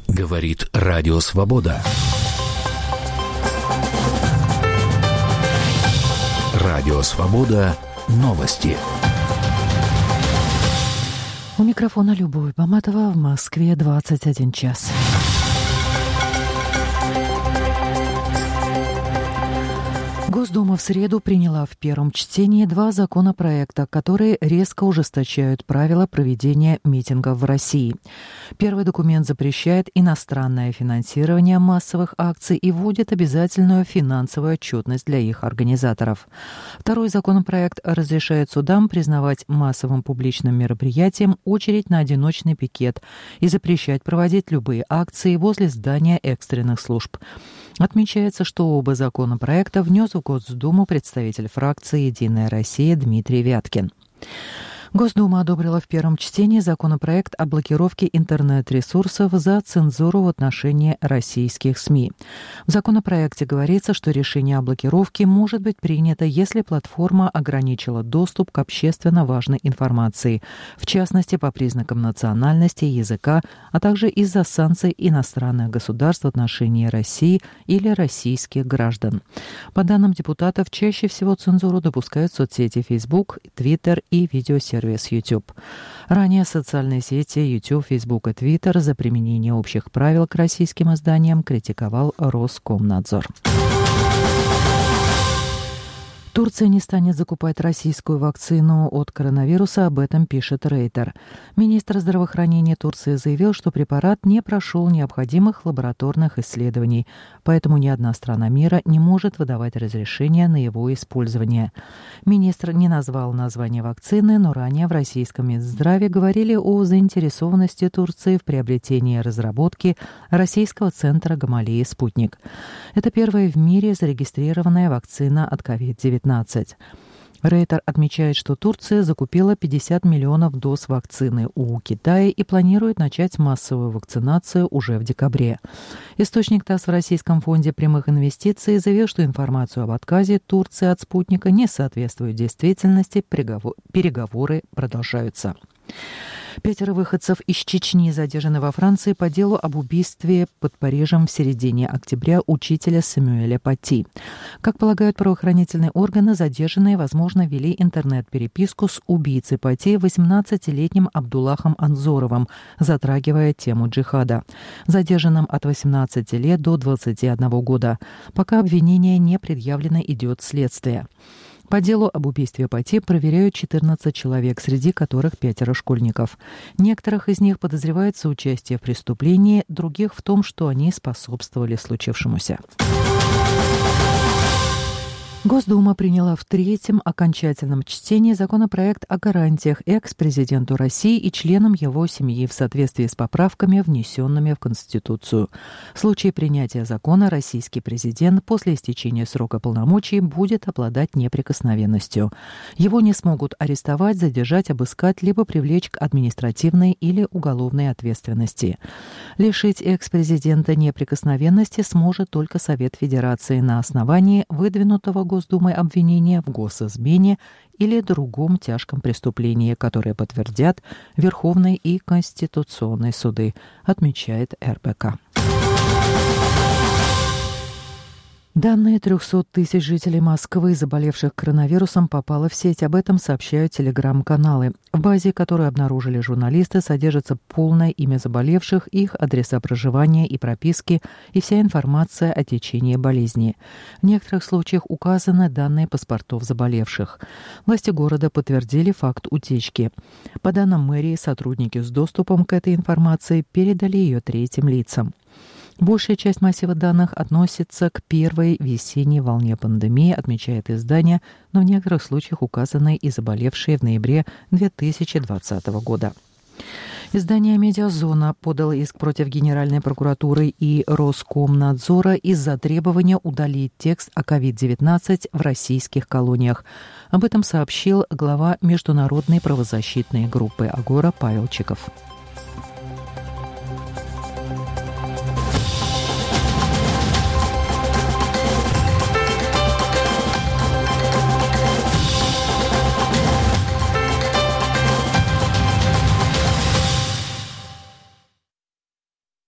Говорит Радио Свобода. Радио Свобода. Новости. У микрофона Любовь Баматова. В Москве 21 час. Госдума в среду приняла в первом чтении 2 законопроекта, которые резко ужесточают правила проведения митингов в России. Первый документ запрещает иностранное финансирование массовых акций и вводит обязательную финансовую отчетность для их организаторов. Второй законопроект разрешает судам признавать массовым публичным мероприятием очередь на одиночный пикет и запрещать проводить любые акции возле здания экстренных служб. Отмечается, что оба законопроекта внес в Госдуму представитель фракции «Единая Россия» Дмитрий Вяткин. Госдума одобрила в первом чтении законопроект о блокировке интернет-ресурсов за цензуру в отношении российских СМИ. В законопроекте говорится, что решение о блокировке может быть принято, если платформа ограничила доступ к общественно важной информации, в частности, по признакам национальности, языка, а также из-за санкций иностранных государств в отношении России или российских граждан. По данным депутатов, чаще всего цензуру допускают соцсети Facebook, Twitter и видеосервис YouTube. Ранее социальные сети YouTube, Facebook и Twitter за применение общих правил к российским изданиям критиковал Роскомнадзор. Турция не станет закупать российскую вакцину от коронавируса, об этом пишет Рейтер. Министр здравоохранения Турции заявил, что препарат не прошел необходимых лабораторных исследований, поэтому ни одна страна мира не может выдавать разрешение на его использование. Министр не назвал название вакцины, но ранее в российском Минздраве говорили о заинтересованности Турции в приобретении разработки российского центра Гамалеи «Спутник». Это первая в мире зарегистрированная вакцина от COVID-19. Рейтер отмечает, что Турция закупила 50 миллионов доз вакцины у Китая и планирует начать массовую вакцинацию уже в декабре. Источник ТАСС в Российском фонде прямых инвестиций заявил, что информацию об отказе Турции от «Спутника» не соответствует действительности, переговоры продолжаются. 5 выходцев из Чечни задержаны во Франции по делу об убийстве под Парижем в середине октября учителя Самюэля Пати. Как полагают правоохранительные органы, задержанные, возможно, вели интернет-переписку с убийцей Пати 18-летним Абдуллахом Анзоровым, затрагивая тему джихада. Задержанным от 18 лет до 21 года. Пока обвинение не предъявлено, идет следствие. По делу об убийстве Пати проверяют 14 человек, среди которых 5 школьников. Некоторых из них подозревают в соучастии в преступлении, других в том, что они способствовали случившемуся. Госдума приняла в третьем окончательном чтении законопроект о гарантиях экс-президенту России и членам его семьи в соответствии с поправками, внесенными в Конституцию. В случае принятия закона российский президент после истечения срока полномочий будет обладать неприкосновенностью. Его не смогут арестовать, задержать, обыскать, либо привлечь к административной или уголовной ответственности. Лишить экс-президента неприкосновенности сможет только Совет Федерации на основании выдвинутого Госдумой обвинения в госизмене или другом тяжком преступлении, которое подтвердят Верховный и Конституционный суды, отмечает РБК. Данные 300 тысяч жителей Москвы, заболевших коронавирусом, попало в сеть. Об этом сообщают телеграм-каналы. В базе, которую обнаружили журналисты, содержится полное имя заболевших, их адреса проживания и прописки и вся информация о течении болезни. В некоторых случаях указаны данные паспортов заболевших. Власти города подтвердили факт утечки. По данным мэрии, сотрудники с доступом к этой информации передали ее третьим лицам. Большая часть массива данных относится к первой весенней волне пандемии, отмечает издание, но в некоторых случаях указаны и заболевшие в ноябре 2020 года. Издание «Медиазона» подало иск против Генеральной прокуратуры и Роскомнадзора из-за требования удалить текст о COVID-19 в российских колониях. Об этом сообщил глава международной правозащитной группы «Агора» Павел Чиков.